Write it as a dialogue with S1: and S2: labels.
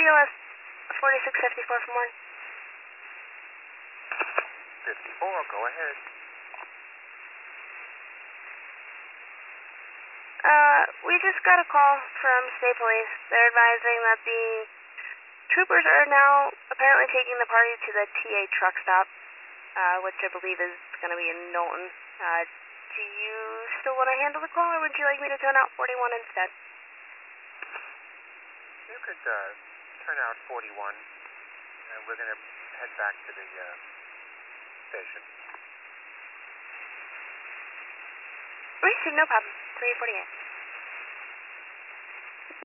S1: BLS 4654 for more.
S2: 54, go ahead.
S1: We just got a call from State Police. They're advising that the troopers are now apparently taking the party to the TA truck stop, which I believe is going to be in Knowlton. Do you still want to handle the call, or would you like me to turn out 41 instead?
S2: You could turn out 41, and we're going to head back to the station.
S1: Received, no problem. 348.